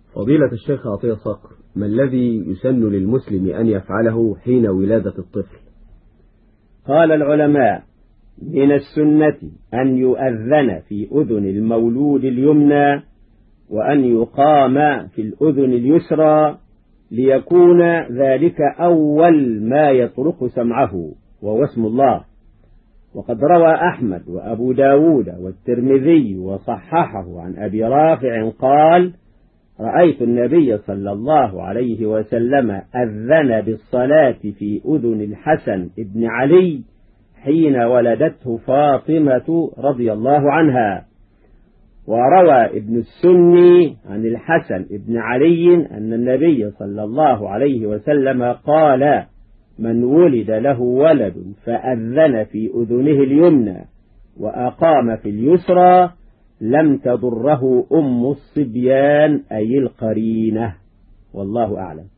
فضيلة الشيخ عطية صقر، ما الذي يسن للمسلم أن يفعله حين ولادة الطفل؟ قال العلماء: من السنة أن يؤذن في أذن المولود اليمنى، وأن يقام في الأذن اليسرى، ليكون ذلك أول ما يطرق سمعه، وهو اسم الله. وقد روى أحمد وأبو داود والترمذي وصححه عن أبي رافع قال: رأيت النبي صلى الله عليه وسلم أذن بالصلاة في أذن الحسن ابن علي حين ولدته فاطمة رضي الله عنها. وروى ابن السني عن الحسن ابن علي أن النبي صلى الله عليه وسلم قال: من ولد له ولد فأذن في أذنه اليمنى وأقام في اليسرى لم تضره أم الصبيان، أي القرينة. والله أعلم.